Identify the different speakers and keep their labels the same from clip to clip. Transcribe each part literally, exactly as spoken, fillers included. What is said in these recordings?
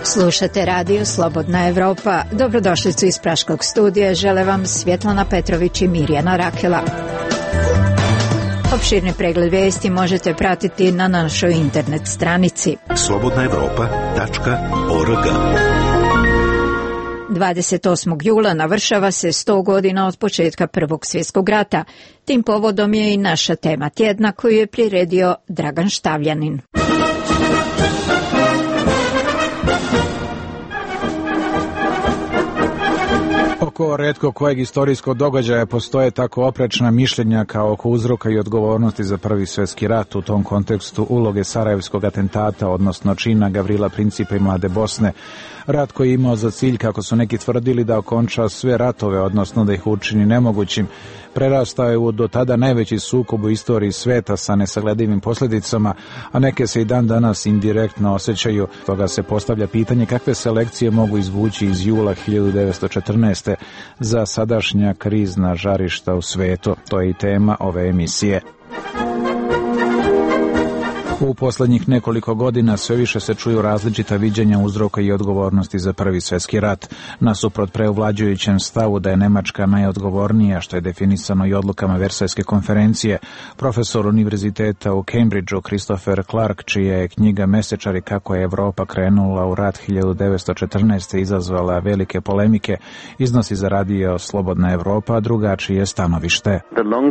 Speaker 1: Slušate radio Slobodna Evropa. Dobrodošlicu iz Praškog studija. Žele vam Svjetlana Petrović i Mirjana Rakela. Opširni pregled vijesti možete pratiti na našoj internet stranici
Speaker 2: slobodna evropa tačka org.
Speaker 1: dvadeset osmog jula navršava se sto godina od početka Prvog svjetskog rata. Tim povodom je i naša tema tjedna koju je priredio Dragan Štavljanin.
Speaker 3: Oko retko kojeg istorijskog događaja postoje tako oprečna mišljenja kao oko uzroka i odgovornosti za Prvi svjetski rat. U tom kontekstu uloge Sarajevskog atentata, odnosno čina Gavrila Principa i Mlade Bosne. Rat koji je imao za cilj, kako su neki tvrdili, da okonča sve ratove, odnosno da ih učini nemogućim, prerastao je u do tada najveći sukob u istoriji sveta sa nesagledivim posljedicama, a neke se i dan danas indirektno osjećaju. Toga se postavlja pitanje kakve se lekcije mogu izvući iz jula hiljadu devetsto četrnaeste. za sadašnja krizna žarišta u svetu. To je i tema ove emisije. U posljednjih nekoliko godina sve više se čuju različita viđenja uzroka i odgovornosti za Prvi svjetski rat. Nasuprot preuvlađujućem stavu da je Nemačka najodgovornija, što je definisano i odlukama Versajske konferencije, profesor univerziteta u Cambridgeu Christopher Clark, čija je knjiga Mesečari kako je Evropa krenula u rat hiljadu devetsto četrnaeste. izazvala velike polemike, iznosi za radio Slobodna Evropa, a drugačije stanovište.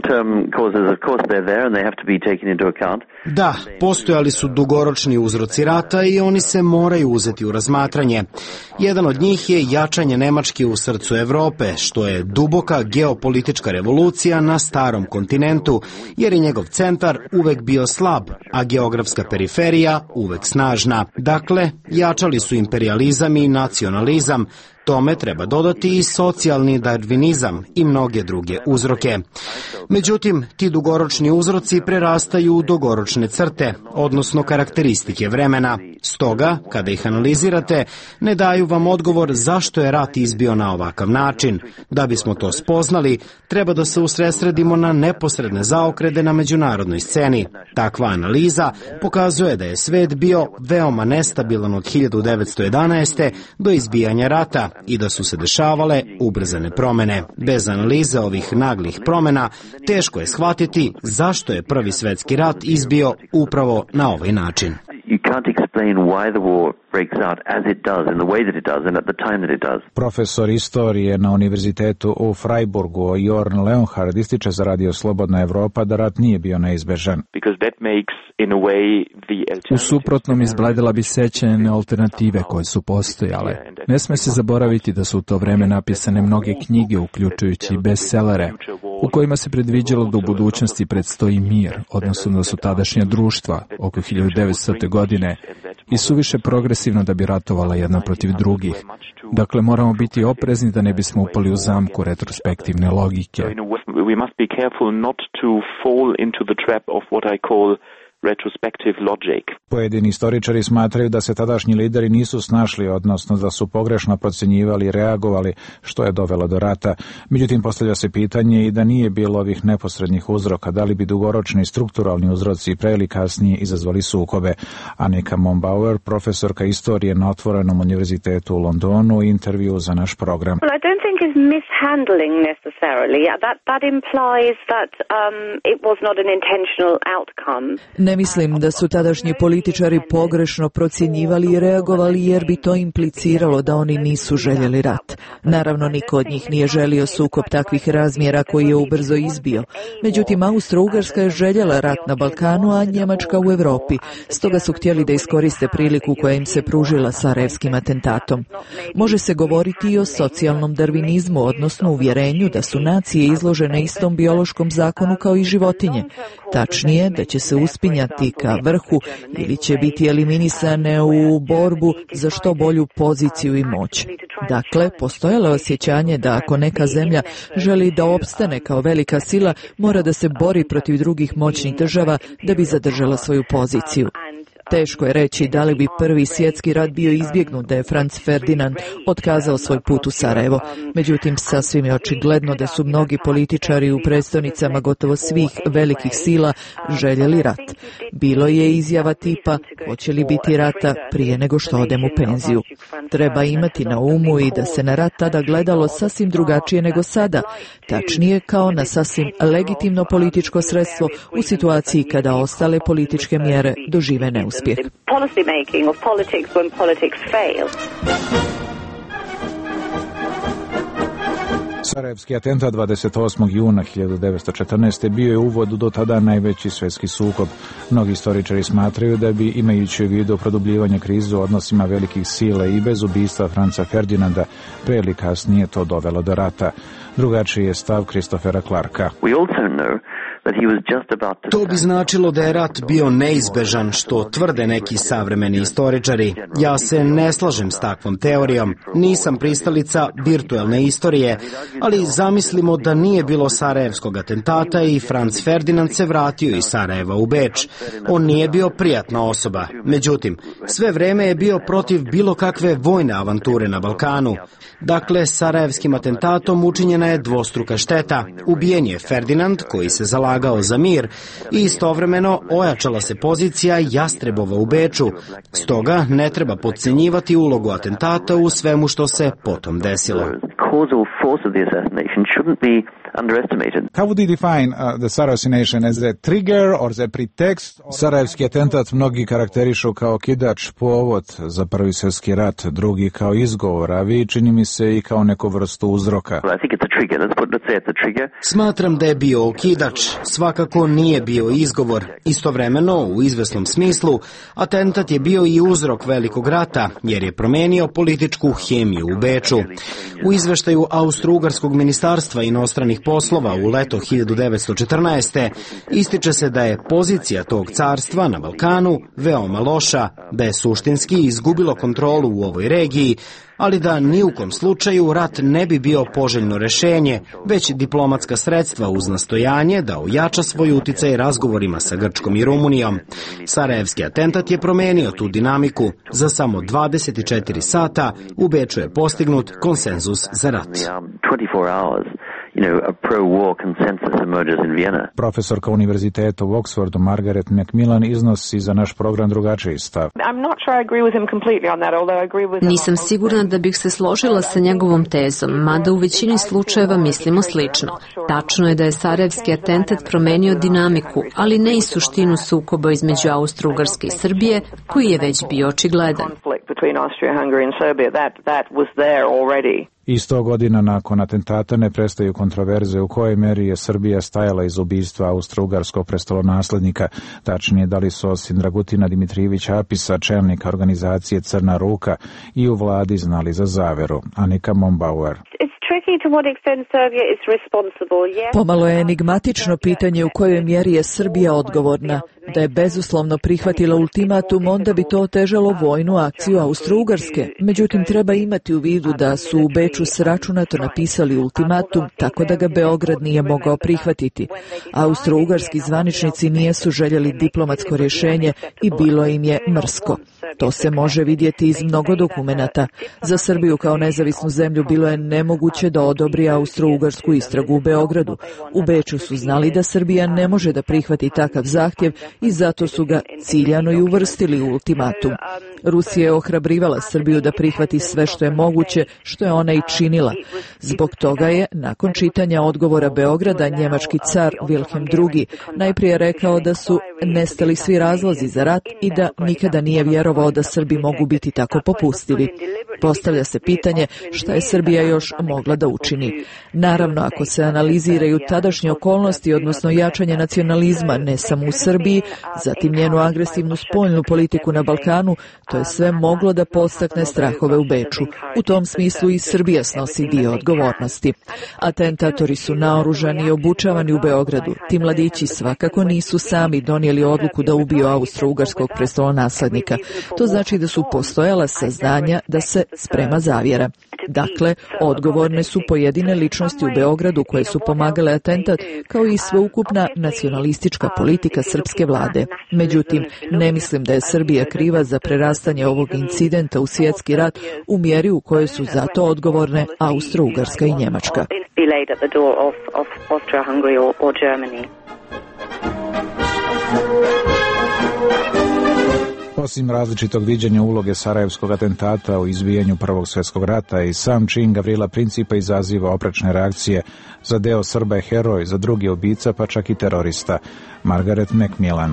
Speaker 4: Da, postojali su dugoročni uzroci rata i oni se moraju uzeti u razmatranje. Jedan od njih je jačanje Nemačke u srcu Evrope, što je duboka geopolitička revolucija na starom kontinentu, jer je njegov centar uvek bio slab, a geografska periferija uvek snažna. Dakle, jačali su imperijalizam i nacionalizam. Tome treba dodati i socijalni darvinizam i mnoge druge uzroke. Međutim, ti dugoročni uzroci prerastaju u dugoročne crte, odnosno karakteristike vremena. Stoga, kada ih analizirate, ne daju vam odgovor zašto je rat izbio na ovakav način. Da bismo to spoznali, treba da se usredsredimo na neposredne zaokrete na međunarodnoj sceni. Takva analiza pokazuje da je svet bio veoma nestabilan od hiljadu devetsto jedanaeste. do izbijanja rata i da su se dešavale ubrzane promjene. Bez analize ovih naglih promjena teško je shvatiti zašto je Prvi svjetski rat izbio upravo na ovaj način.
Speaker 3: Profesor istorije na univerzitetu u Freiburgu Jorn Leonhard ističe za radio Slobodna Evropa da rat nije bio neizbežan.
Speaker 5: U suprotnom izbledila bi sećanje alternative koje su postojale. Ne sme se zaboraviti da su u to vreme napisane mnoge knjige, uključujući bestsellere, u kojima se predviđalo da u budućnosti predstoji mir, odnosno da su tadašnja društva oko hiljadu devetstote. godine i suviše progresivno da bi ratovala jedna protiv drugih. Dakle, moramo biti oprezni da ne bismo upali u zamku retrospektivne logike.
Speaker 3: Pojedini istoričari smatraju da se tadašnji lideri nisu snašli, odnosno da su pogrešno procjenjivali i reagovali, što je dovelo do rata. Međutim, postavlja se pitanje i da nije bilo ovih neposrednih uzroka, da li bi dugoročni strukturalni uzroci pre ili kasnije izazvali sukobe. Annika Mombauer, profesorka istorije na Otvorenom univerzitetu u Londonu, u intervju za naš program.
Speaker 6: Well, I don't think it's mishandling necessarily. That that implies that um, it was not an intentional outcome.
Speaker 7: Ne mislim da su tadašnji političari pogrešno procjenjivali i reagovali, jer bi to impliciralo da oni nisu željeli rat. Naravno, niko od njih nije želio sukob takvih razmjera koji je ubrzo izbio. Međutim, Austro-Ugarska je željela rat na Balkanu, a Njemačka u Evropi. Stoga su htjeli da iskoriste priliku koja im se pružila Sarajevskim atentatom. Može se govoriti i o socijalnom darvinizmu, odnosno uvjerenju da su nacije izložene istom biološkom zakonu kao i životinje. Tačnije, da će se uspinjati ka vrhu ili će biti eliminisane u borbu za što bolju poziciju i moć. Dakle, postojalo je osjećanje da ako neka zemlja želi da opstane kao velika sila, mora da se bori protiv drugih moćnih država da bi zadržala svoju poziciju. Teško je reći da li bi prvi svjetski rat bio izbjegnut da je Franz Ferdinand otkazao svoj put u Sarajevo. Međutim, sasvim je očigledno da su mnogi političari u predstavnicama gotovo svih velikih sila željeli rat. Bilo je izjava tipa hoće li biti rata prije nego što odem u penziju. Treba imati na umu i da se na rat tada gledalo sasvim drugačije nego sada, tačnije kao na sasvim legitimno političko sredstvo u situaciji kada ostale političke mjere dožive neuspjeh.
Speaker 3: Sarajevski atentat dvadeset osmog juna hiljadu devetsto četrnaeste. bio je uvod u do tada najveći svjetski sukob. Mnogi istoričari smatraju da bi, imajući u vidu produbljivanje krize u odnosima velikih sila i bez ubistva Franca Ferdinanda, pre ili kasnije to dovelo do rata. Drugačiji je stav Christophera Clarka.
Speaker 4: To bi značilo da je rat bio neizbežan, što tvrde neki savremeni istoričari. Ja se ne slažem s takvom teorijom. Nisam pristalica virtuelne istorije, ali zamislimo da nije bilo sarajevskog atentata i Franz Ferdinand se vratio iz Sarajeva u Beč. On nije bio prijatna osoba. Međutim, sve vreme je bio protiv bilo kakve vojne avanture na Balkanu. Dakle, sarajevskim atentatom učinjena je dvostruka šteta. Ubijen je Ferdinand, koji se zalagao za mir, i istovremeno ojačala se pozicija Jastrebova u Beču. Stoga ne treba potcenjivati ulogu atentata u svemu što se potom desilo.
Speaker 3: How would you define uh, the Sarajevo assassination, as a trigger or as a pretext? Sarajevski atentat mnogi karakterišu kao kidač, povod za prvi svjetski rat, drugi kao izgovor, a vi čini mi se i kao neku vrstu uzroka.
Speaker 4: Smatram da je bio okidač, svakako nije bio izgovor. Istovremeno, u izvesnom smislu, atentat je bio i uzrok velikog rata, jer je promenio političku hemiju u Beču. U izveštaju Austro-Ugarskog ministarstva inostranih poslova u leto hiljadu devetsto četrnaeste. ističe se da je pozicija tog carstva na Balkanu veoma loša, da je suštinski izgubilo kontrolu u ovoj regiji, ali da ni u kom slučaju rat ne bi bio poželjno rešenje, već diplomatska sredstva uz nastojanje da ojača svoj uticaj razgovorima sa Grčkom i Rumunijom. Sarajevski atentat je promenio tu dinamiku. Za samo dvadeset četiri sata u Beču je postignut konsenzus za rat.
Speaker 3: You know, a pro-war consensus emerges in Vienna. Profesorka univerziteta u Oxfordu Margaret Macmillan iznosi za naš program drugačiji stav.
Speaker 8: Nisam sigurna da bih se složila sa njegovom tezom, mada u većini slučajeva mislimo slično. Tačno je da je sarajevski atentat promenio dinamiku, ali ne i suštinu sukoba između Austro-Ugarske i Srbije, koji je već bio očigledan.
Speaker 3: Isto godina nakon atentata ne prestaju kontroverze u kojoj meri je Srbija stajala iz ubistva austro-ugarskog prestolonaslednika, tačnije da li su osim Dragutina Dimitrijevića Apisa, čelnika organizacije Crna ruka, i u vladi znali za zaveru. Anika Mombauer.
Speaker 7: Pomalo je enigmatično pitanje u kojoj mjeri je Srbija odgovorna. Da je bezuslovno prihvatila ultimatum, onda bi to otežalo vojnu akciju Austro-Ugarske. Međutim, treba imati u vidu da su u Beču sračunato napisali ultimatum, tako da ga Beograd nije mogao prihvatiti. Austro-Ugarski zvaničnici nijesu željeli diplomatsko rješenje i bilo im je mrsko. To se može vidjeti iz mnogo dokumenata. Za Srbiju kao nezavisnu zemlju bilo je nemoguće da odobri Austro-Ugarsku istragu u Beogradu. U Beču su znali da Srbija ne može da prihvati takav zahtjev i zato su ga ciljano i uvrstili u ultimatum. Rusija je ohrabrivala Srbiju da prihvati sve što je moguće, što je ona i činila. Zbog toga je, nakon čitanja odgovora Beograda, njemački car Wilhelm drugi. najprije rekao da su nestali svi razlozi za rat i da nikada nije vjerovao da Srbi mogu biti tako popustivi. Postavlja se pitanje šta je Srbija još mogla da učini. Naravno, ako se analiziraju tadašnje okolnosti, odnosno jačanje nacionalizma ne samo u Srbiji, zatim njenu agresivnu spoljnu politiku na Balkanu, to je sve moglo da podstakne strahove u Beču. U tom smislu i Srbija snosi dio odgovornosti. Atentatori su naoružani i obučavani u Beogradu. Ti mladići svakako nisu sami donijeli odluku da ubiju austro-ugarskog prestolonaslednika. To znači da su postojala saznanja da se sprema zavjera. Dakle, odgovorne su pojedine ličnosti u Beogradu koje su pomagale atentat, kao i sveukupna nacionalistička politika srpske vlade. Međutim, ne mislim da je Srbija kriva za prerastanje ovog incidenta u svjetski rat u mjeri u kojoj su za to odgovorne Austro-Ugarska i Njemačka.
Speaker 3: Osim različitog viđenja uloge sarajevskog atentata u izbijanju Prvog svjetskog rata, i sam čin Gavrila Principa izaziva oprečne reakcije. Za deo Srba je heroj, za drugi ubica, pa čak i terorista. Margaret Macmillan.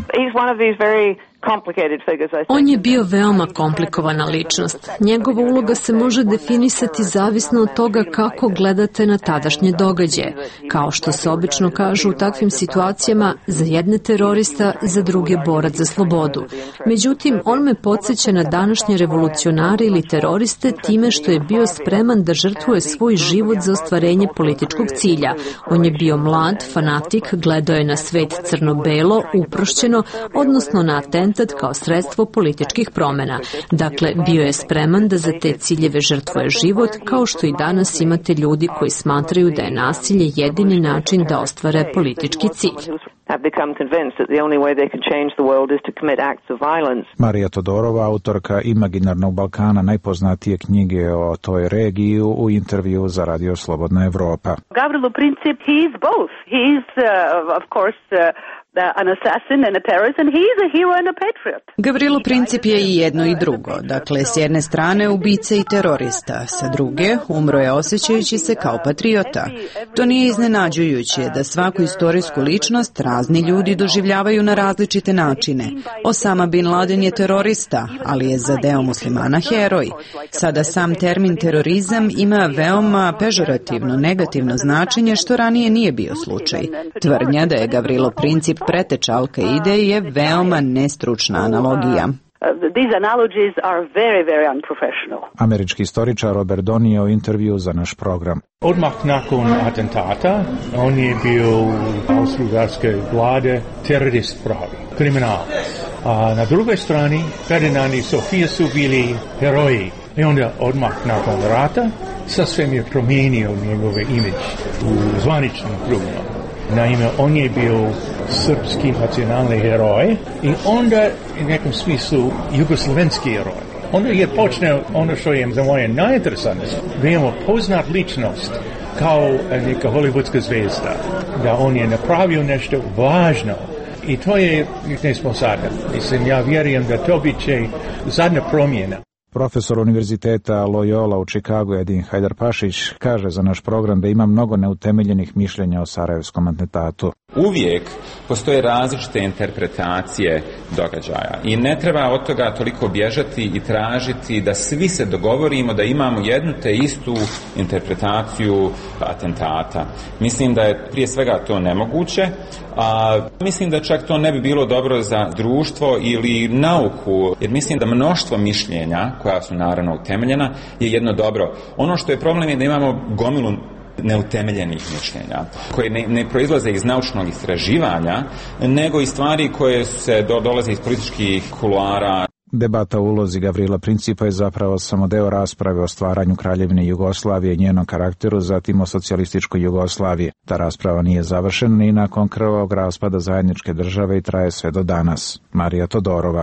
Speaker 8: On je bio veoma komplikovana ličnost. Njegova uloga se može definisati zavisno od toga kako gledate na tadašnje događaje. Kao što se obično kaže u takvim situacijama, za jedne terorista, za druge borac za slobodu. Međutim, on me podsjeća na današnje revolucionare ili teroriste time što je bio spreman da žrtvuje svoj život za ostvarenje političkog cilja. On je bio mlad, fanatik, gledao je na svet crno-belo, uprošćeno, odnosno na atentat kao sredstvo političkih promjena. Dakle, bio je spreman da za te ciljeve žrtvuje život, kao što i danas imate ljudi koji smatraju da je nasilje jedini način da ostvare politički cilj.
Speaker 3: Marija Todorova, autorka Imaginarnog Balkana, najpoznatije knjige o toj regiji, u intervju za Radio Slobodna Evropa.
Speaker 9: Gavrilo Princip, he is both. He is, uh, of course, uh, an assassin and a terrorist, and he is a hero and a patriot.
Speaker 10: Gavrilo Princip je i jedno i drugo. Dakle, s jedne strane ubice i terorista, sa druge umro je osjećajući se kao patriota. To nije iznenađujuće da svaku istorijsku ličnost razni ljudi doživljavaju na različite načine. Osama bin Laden je terorista, ali je za deo muslimana heroj. Sada sam termin terorizam ima veoma pežorativno, negativno značenje, što ranije nije bio slučaj. Tvrdnja da je Gavrilo Princip preteča Al-Kaide je veoma nestručna analogija.
Speaker 3: Američki istoričar Robert Donio u intervju za naš program.
Speaker 11: Odmah nakon atentata on je bio u austro-ugarske vlade terorist pravi, kriminalac. A na drugoj strani Ferdinand i Sofija su bili heroji. I onda odmah nakon rata sasvim je promijenio njegove imidž u zvaničnim krugima. Naime, on je bio srpski nacionalni heroj i onda u nekom smislu jugoslavenski heroj. Onda je počeo ono što je za moje najinteresantnije, da imamo poznat ličnost kao neka hollywoodska zvezda, da on je napravio nešto važno. I to je, ne smo sada. Mislim, ja vjerujem da to bit će zadnja promjena.
Speaker 3: Profesor Univerziteta Loyola u Čikagu Edin Hajdar-Pašić kaže za naš program da ima mnogo neutemeljenih mišljenja o sarajevskom atentatu.
Speaker 12: Uvijek postoje različite interpretacije događaja i ne treba od toga toliko bježati i tražiti da svi se dogovorimo da imamo jednu te istu interpretaciju atentata. Mislim da je prije svega to nemoguće, a mislim da čak to ne bi bilo dobro za društvo ili nauku, jer mislim da mnoštvo mišljenja, koja su naravno utemeljena, je jedno dobro. Ono što je problem je da imamo gomilu neutemeljenih mišljenja, koje ne, ne proizlaze iz naučnog istraživanja, nego i stvari koje se do, dolaze iz političkih kuloara.
Speaker 3: Debata o ulozi Gavrila Principa je zapravo samo deo rasprave o stvaranju Kraljevine Jugoslavije i njenom karakteru, zatim o socijalističkoj Jugoslaviji. Ta rasprava nije završena ni nakon krvavog raspada zajedničke države i traje sve do danas. Marija Todorova.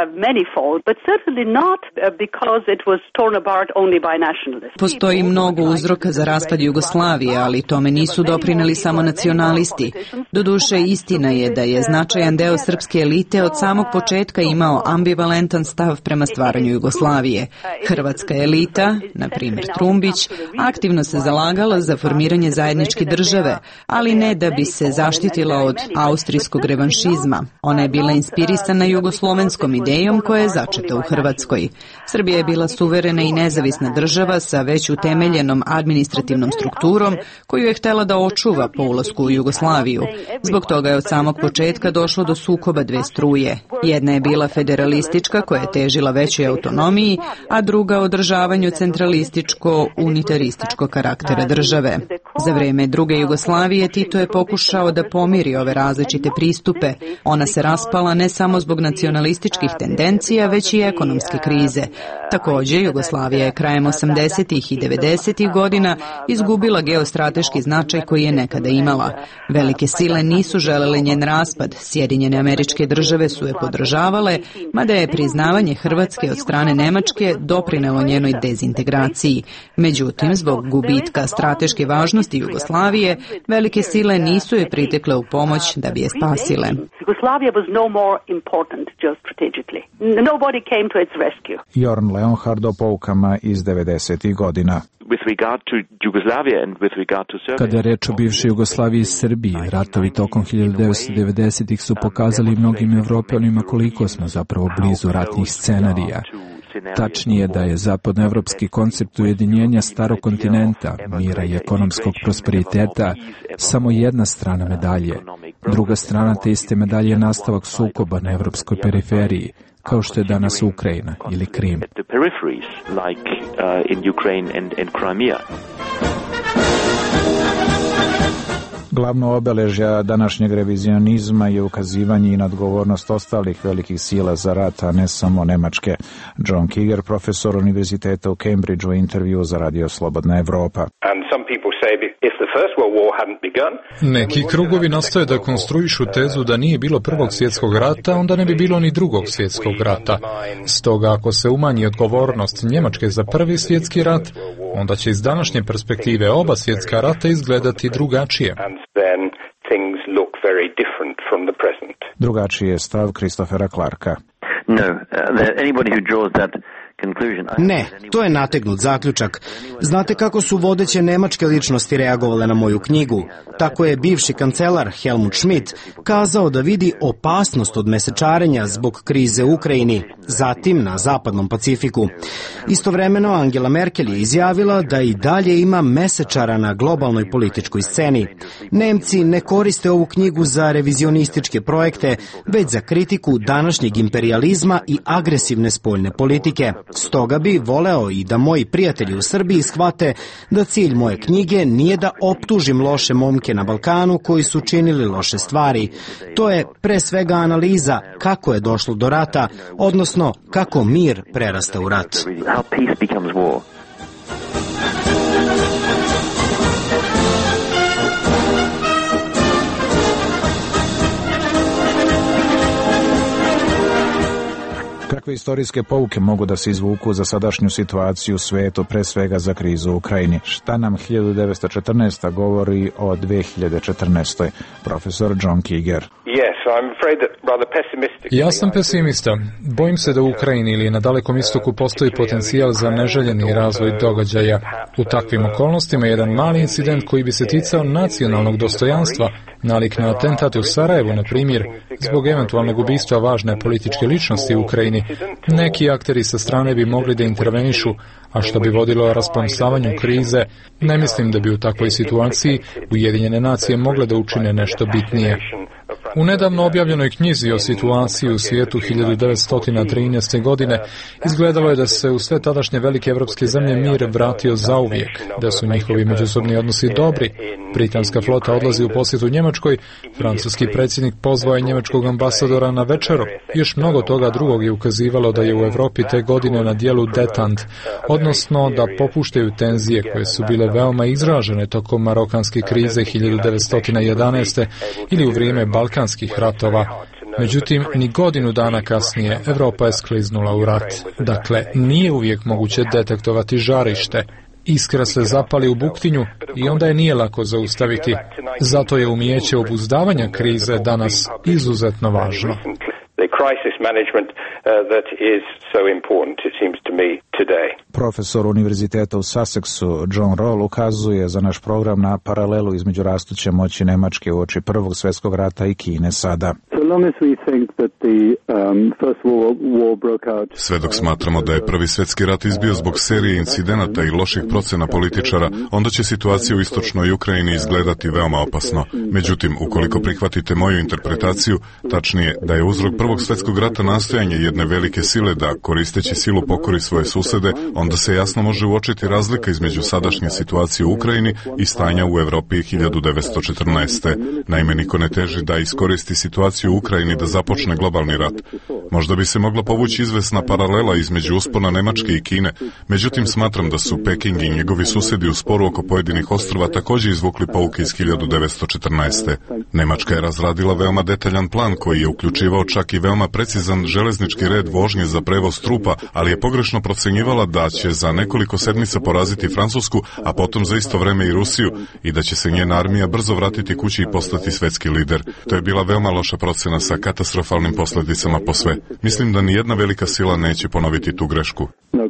Speaker 10: Postoji mnogo uzroka za raspad Jugoslavije, ali tome nisu doprineli samo nacionalisti. Doduše, istina je da je značajan deo srpske elite od samog početka imao ambivalentan stav prema stvaranju Jugoslavije. Hrvatska elita, na primjer Trumbić, aktivno se zalagala za formiranje zajedničke države, ali ne da bi se zaštitila od austrijskog revanšizma. Ona je bila inspirisana jugoslovenskom idejom koja je začeta u Hrvatskoj. Srbija je bila suverena i nezavisna država sa već utemeljenom administrativnom strukturom koju je htjela da očuva po ulasku u Jugoslaviju. Zbog toga je od samog početka došlo do sukoba dve struje. Jedna je bila federalistička koja je težila većoj autonomiji, a druga održavanju centralističko-unitarističkog karaktera države. Za vreme druge Jugoslavije Tito je pokušao da pomiri ove različite pristupe. Ona se raspala ne samo zbog nacionalističkih tendencija, već i ekonomske krize. Također, Jugoslavija je krajem osamdesetih i devedesetih godina izgubila geostrateški značaj koji je nekada imala. Velike sile nisu želele njen raspad, Sjedinjene Američke Države su je podržavale, mada je priznavanje Hrvatske od strane Nemačke doprinelo njenoj dezintegraciji. Međutim, zbog gubitka strateške važnosti Jugoslavije, velike sile nisu je pritekle u pomoć da bi je spasile.
Speaker 3: Jorn Leonhard o poukama iz devedesetih godina.
Speaker 5: Kada je reč o bivšoj Jugoslaviji i Srbiji, ratovi tokom hiljadu devetsto devedesetih su pokazali mnogim Evropljanima koliko smo zapravo blizu ratnih scenarija. Tačnije da je zapadnoevropski koncept ujedinjenja starog kontinenta, mira i ekonomskog prosperiteta samo jedna strana medalje. Druga strana te iste medalje je nastavak sukoba na evropskoj periferiji, kao što je danas Ukrajina ili Krim.
Speaker 3: Glavno obeležja današnjeg revizionizma je ukazivanje i na odgovornost ostalih velikih sila za rat, a ne samo Nemačke. John Kiger, profesor univerziteta u Cambridgeu, u intervju za Radio Slobodna Evropa.
Speaker 13: Neki krugovi nastoje da konstruišu tezu da nije bilo prvog svjetskog rata, onda ne bi bilo ni drugog svjetskog rata. Stoga, ako se umanji odgovornost Njemačke za prvi svjetski rat, onda će iz današnje perspektive oba svjetska rata izgledati drugačije.
Speaker 3: Drugačiji je stav Christophera Clarka.
Speaker 4: Ne, to je nategnut zaključak. Znate kako su vodeće nemačke ličnosti reagovale na moju knjigu? Tako je bivši kancelar Helmut Schmidt kazao da vidi opasnost od mesečarenja zbog krize u Ukrajini, zatim na zapadnom Pacifiku. Istovremeno Angela Merkel je izjavila da i dalje ima mesečara na globalnoj političkoj sceni. Nemci ne koriste ovu knjigu za revizionističke projekte, već za kritiku današnjeg imperijalizma i agresivne spoljne politike. Stoga bi voleo i da moji prijatelji u Srbiji shvate da cilj moje knjige nije da optužim loše momke na Balkanu koji su činili loše stvari. To je pre svega analiza kako je došlo do rata, odnosno kako mir prerasta u rat.
Speaker 3: Kakve istorijske pouke mogu da se izvuku za sadašnju situaciju u svetu, pre svega za krizu u Ukrajini? Šta nam hiljadu devetsto četrnaesta govori o dve hiljade četrnaestoj? Profesor John Kiger.
Speaker 13: Ja sam pesimista. Bojim se da u Ukrajini ili na Dalekom istoku postoji potencijal za neželjeni razvoj događaja. U takvim okolnostima jedan mali incident koji bi se ticao nacionalnog dostojanstva, nalik na atentat u Sarajevu, na primjer, zbog eventualnog ubistva važne političke ličnosti u Ukrajini, neki akteri sa strane bi mogli da intervenišu, a što bi vodilo rasplamsavanju krize. Ne mislim da bi u takvoj situaciji Ujedinjene nacije mogle da učine nešto bitnije. U nedavno objavljenoj knjizi o situaciji u svijetu hiljadu devetsto trinaeste. godine izgledalo je da se u sve tadašnje velike evropske zemlje mir vratio zauvijek, da su njihovi međusobni odnosi dobri. Britanska flota odlazi u posjetu Njemačkoj, francuski predsjednik pozvao je njemačkog ambasadora na večeru. Još mnogo toga drugog je ukazivalo da je u Evropi te godine na dijelu detant, odnosno da popuštaju tenzije koje su bile veoma izražene tokom marokanske krize hiljadu devetsto jedanaeste. ili u vrijeme balkanskih ratova. Međutim, ni godinu dana kasnije Evropa je skliznula u rat. Dakle, nije uvijek moguće detektovati žarište. Iskra se zapali u buktinju i onda je nije lako zaustaviti. Zato je umijeće obuzdavanja krize danas izuzetno važno.
Speaker 3: Profesor univerziteta u Sussexu John Roll ukazuje za naš program na paralelu između rastuće moći Nemačke uoči Prvog svjetskog rata i Kine sada.
Speaker 14: So long as we think that Sve dok smatramo da je Prvi svjetski rat izbio zbog serije incidenata i loših procena političara, onda će situacija u istočnoj Ukrajini izgledati veoma opasno. Međutim, ukoliko prihvatite moju interpretaciju, tačnije da je uzrok Prvog svjetskog rata nastojanje jedne velike sile da, koristeći silu, pokori svoje susede, onda se jasno može uočiti razlika između sadašnje situacije u Ukrajini i stanja u Evropi hiljadu devetsto četrnaeste. Naime, niko ne teži da iskoristi situaciju u Ukrajini da započne globalni rat. Možda bi se mogla povući izvesna paralela između uspona Nemačke i Kine, međutim smatram da su Peking i njegovi susedi u sporu oko pojedinih ostrva također izvukli pouke iz hiljadu devetsto četrnaeste. Nemačka je razradila veoma detaljan plan koji je uključivao čak i veoma precizan železnički red vožnje za prevoz trupa, ali je pogrešno procenjivala da će za nekoliko sedmica poraziti Francusku, a potom za isto vreme i Rusiju, i da će se njena armija brzo vratiti kući i postati svetski lider. To je bila veoma loša procena sa katastrofalnim posljedicama po sve. Mislim da ni jedna velika sila neće ponoviti tu grešku.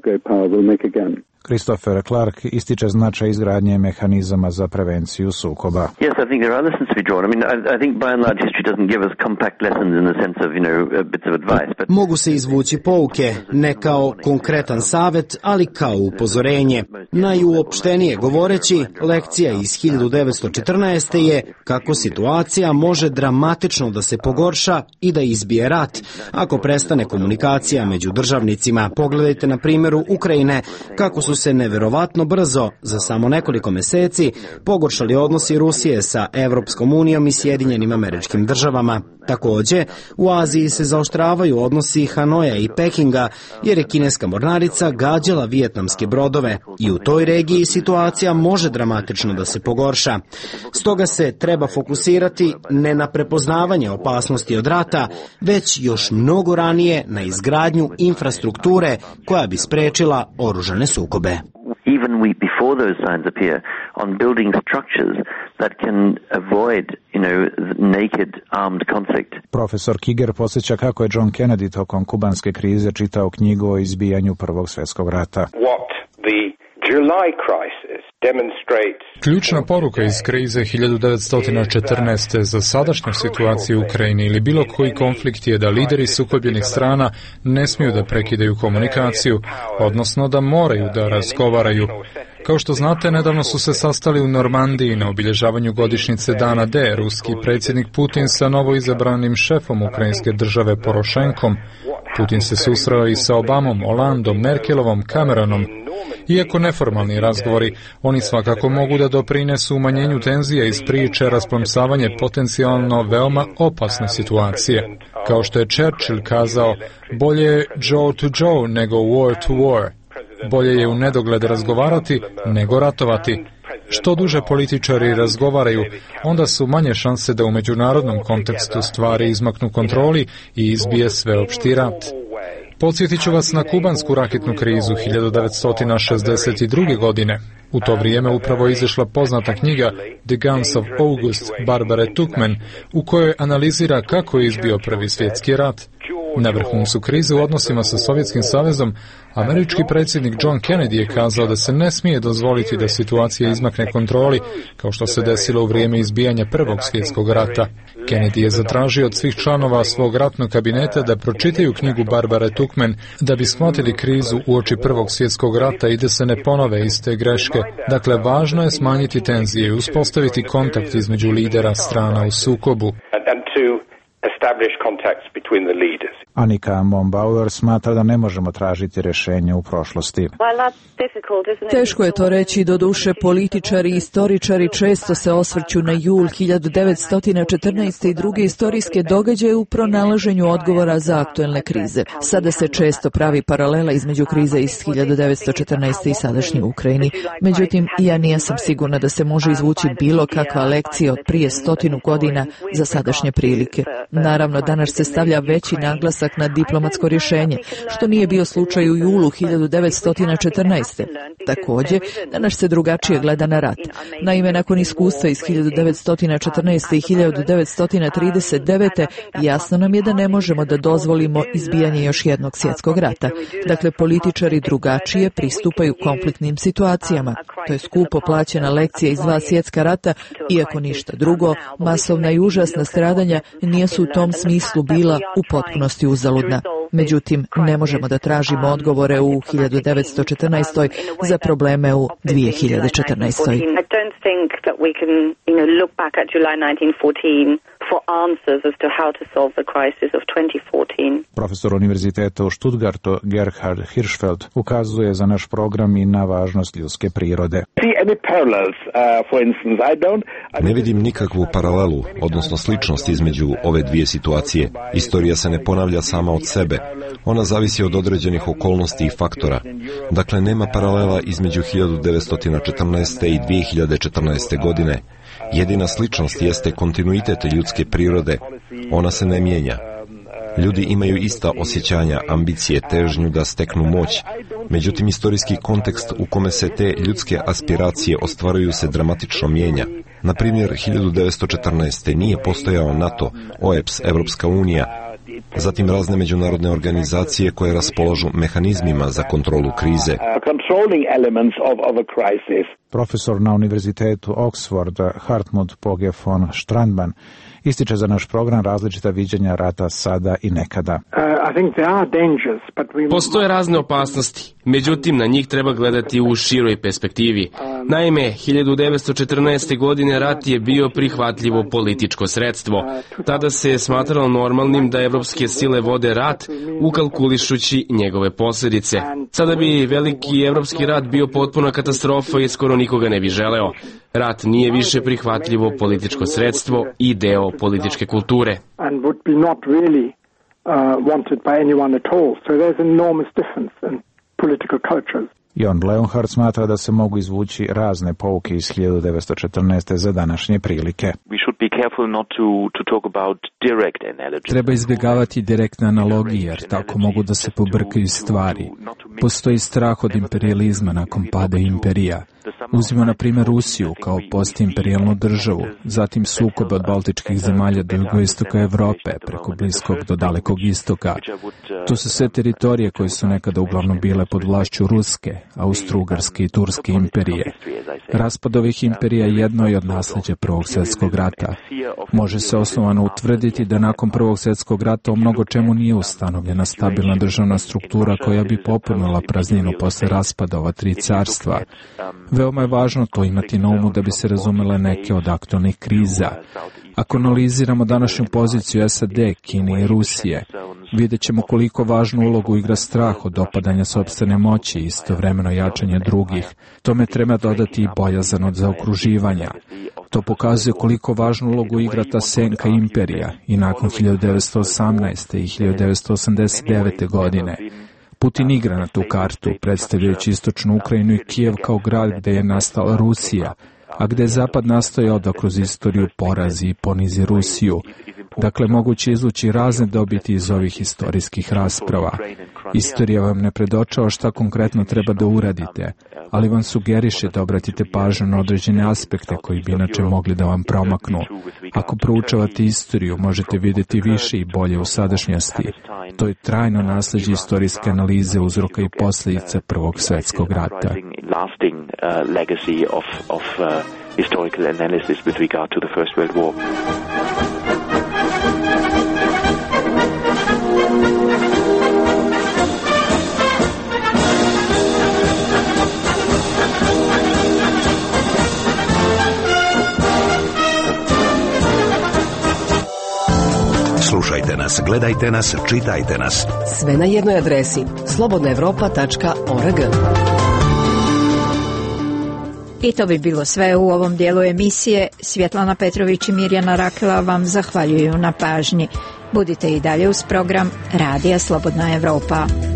Speaker 3: Christopher Clark ističe značaj izgradnje mehanizama za prevenciju sukoba.
Speaker 15: Yes, I think there are lessons to be drawn. I mean, I, I think by and large history doesn't give us compact lessons in the sense of, you know, bits of advice. But...
Speaker 4: Mogu se izvući pouke, ne kao konkretan savet, ali kao upozorenje. Najuopštenije govoreći, lekcija iz hiljadu devetsto četrnaeste. je kako situacija može dramatično da se pogorša i da izbije rat, ako prestane komunikacija među državnicima. Pogledajte na primjeru Ukrajine, kako su se neverovatno brzo, za samo nekoliko meseci, pogoršali odnosi Rusije sa Evropskom unijom i Sjedinjenim Američkim Državama. Također, u Aziji se zaoštravaju odnosi Hanoja i Pekinga, jer je kineska mornarica gađala vijetnamske brodove i u toj regiji situacija može dramatično da se pogorša. Stoga se treba fokusirati ne na prepoznavanje opasnosti od rata, već još mnogo ranije na izgradnju infrastrukture koja bi sprečila oružane sukobe.
Speaker 15: Even we, before those signs appear, on building structures that can avoid, you know, naked armed conflict.
Speaker 3: Profesor Kiger podsjeća kako je John Kennedy tokom kubanske krize čitao knjigu o izbijanju Prvog svjetskog rata.
Speaker 16: What the July crisis demonstrates...
Speaker 13: Ključna poruka iz krize hiljadu devetsto četrnaeste. za sadašnju situaciju u Ukrajini ili bilo koji konflikt je da lideri sukobljenih strana ne smiju da prekidaju komunikaciju, odnosno da moraju da razgovaraju. Kao što znate, nedavno su se sastali u Normandiji na obilježavanju godišnjice Dana D. Ruski predsjednik Putin sa novoizabranim šefom ukrajinske države Porošenkom. Putin se susreo i sa Obamom, Hollandom, Merkelovom, Cameronom. Iako neformalni razgovori, oni svakako mogu da doprinesu umanjenju tenzija iz priče rasplamsavanje potencijalno veoma opasne situacije. Kao što je Churchill kazao, bolje je Joe to Joe nego war to war. Bolje je u nedogled razgovarati nego ratovati. Što duže političari razgovaraju, onda su manje šanse da u međunarodnom kontekstu stvari izmaknu kontroli i izbije sveopšti rat. Podsjetit ću vas na kubansku raketnu krizu hiljadu devetsto šezdeset druge. godine. U to vrijeme upravo je izašla poznata knjiga The Guns of August Barbare Tuchman, u kojoj analizira kako je izbio Prvi svjetski rat. Na vrhuncu krize u odnosima sa Sovjetskim savezom, američki predsjednik John Kennedy je kazao da se ne smije dozvoliti da situacija izmakne kontroli, kao što se desilo u vrijeme izbijanja Prvog svjetskog rata. Kennedy je zatražio od svih članova svog ratnog kabineta da pročitaju knjigu Barbare Tuchman, da bi shvatili krizu uoči Prvog svjetskog rata i da se ne ponove iste greške. Dakle, važno je smanjiti tenzije i uspostaviti kontakt između lidera strana u sukobu.
Speaker 3: Annika Mombauer smatra da ne možemo tražiti rješenje u prošlosti.
Speaker 7: Teško je to reći, doduše političari i istoričari često se osvrću na jul hiljadu devetsto četrnaeste. i druge istorijske događaje u pronalaženju odgovora za aktuelne krize. Sada se često pravi paralela između krize iz hiljadu devetsto četrnaeste. i sadašnje Ukrajini. Međutim, ja nisam sigurna da se može izvući bilo kakva lekcija od prije stotinu godina za sadašnje prilike. Naravno, danas se stavlja veći naglasak na diplomatsko rješenje, što nije bio slučaj u julu hiljadu devetsto četrnaeste. Također, danas se drugačije gleda na rat. Naime, nakon iskustva iz hiljadu devetsto četrnaeste. i hiljadu devetsto trideset devete. jasno nam je da ne možemo da dozvolimo izbijanje još jednog svjetskog rata. Dakle, političari drugačije pristupaju konfliktnim situacijama. To je skupo plaćena lekcija iz dva svjetska rata, iako ništa drugo, masovna i užasna stradanja nisu u tom tom smislu bila u potpunosti uzaludna. Međutim, ne možemo da tražimo odgovore u hiljadu devetsto četrnaestoj za probleme u dvije hiljade četrnaestoj.
Speaker 3: Profesor univerziteta u Stuttgartu Gerhard Hirschfeld ukazuje za naš program i na važnost ljudske prirode.
Speaker 17: Ne vidim nikakvu paralelu, odnosno sličnost između ove dvije situacije. Istorija se ne ponavlja sama od sebe. Ona zavisi od određenih okolnosti i faktora. Dakle, nema paralela između hiljadu devetsto četrnaeste. i dvije hiljade četrnaeste. godine. Jedina sličnost jeste kontinuitet ljudske prirode. Ona se ne mijenja. Ljudi imaju ista osjećanja, ambicije, težnju da steknu moć. Međutim, istorijski kontekst u kome se te ljudske aspiracije ostvaruju se dramatično mijenja. Na primjer, hiljadu devetsto četrnaeste. nije postojao NATO, O E P S, Evropska unija, zatim razne međunarodne organizacije koje raspolažu mehanizmima za kontrolu krize.
Speaker 3: Profesor na univerzitetu Oxford Hartmut Poge von Strandman ističe za naš program različita viđenja rata sada i nekada.
Speaker 18: Postoje razne opasnosti, međutim na njih treba gledati u široj perspektivi. Naime, hiljadu devetsto četrnaeste. godine rat je bio prihvatljivo političko sredstvo. Tada se je smatralo normalnim da evropske sile vode rat, ukalkulišući njegove posljedice. Sada bi veliki evropski rat bio potpuna katastrofa i skoro nikoga ne bi želeo. Rat nije više prihvatljivo političko sredstvo i deo političke kulture.
Speaker 3: Jon Leonhard smatra da se mogu izvući razne pouke iz hiljadu devetsto četrnaeste. za današnje prilike.
Speaker 5: Treba izbjegavati direktne analogije, jer tako mogu da se pobrkaju stvari. Postoji strah od imperializma nakon pada imperija. Uzmimo na primjer Rusiju kao postimperijalnu državu, zatim sukob od baltičkih zemalja do jugoistoka Evrope, preko Bliskog do Dalekog istoka. To su sve teritorije koje su nekada uglavnom bile pod vlašću Ruske, Austro-Ugarske i Turske imperije. Raspad ovih imperija jedno je od nasljeđa Prvog svjetskog rata. Može se osnovano utvrditi da nakon Prvog svjetskog rata o mnogo čemu nije ustanovljena stabilna državna struktura koja bi popunila prazninu posle raspada ova tri carstva. Veoma je važno to imati na umu da bi se razumele neke od aktualnih kriza. Ako analiziramo današnju poziciju S A D, Kine i Rusije, vidjet ćemo koliko važnu ulogu igra strah od opadanja sopstvene moći i istovremeno jačanje drugih. Tome treba dodati i bojazan od zaokruživanja. To pokazuje koliko važnu ulogu igra ta senka imperija i nakon hiljadu devetsto osamnaeste. i hiljadu devetsto osamdeset devete. godine. Putin igra na tu kartu, predstavljajući istočnu Ukrajinu i Kijev kao grad gde je nastala Rusija, a gde je Zapad nastojao da kroz istoriju porazi i ponizi Rusiju. Dakle, moguće izvući razne dobiti iz ovih historijskih rasprava. Istorija vam ne predočava šta konkretno treba da uradite, ali vam sugeriše da obratite pažnju na određene aspekte koji bi inače mogli da vam promaknu. Ako proučavate istoriju, možete vidjeti više i bolje u sadašnjosti. To je trajno nasleđe istorijske analize uzroka i posljedica Prvog svjetskog rata.
Speaker 2: Slušajte nas, gledajte nas, čitajte nas.
Speaker 19: Sve na jednoj adresi slobodna evropa tačka org.
Speaker 1: I to bi bilo sve u ovom dijelu emisije. Svjetlana Petrović i Mirjana Rakela vam zahvaljuju na pažnji. Budite i dalje uz program Radija Slobodna Evropa.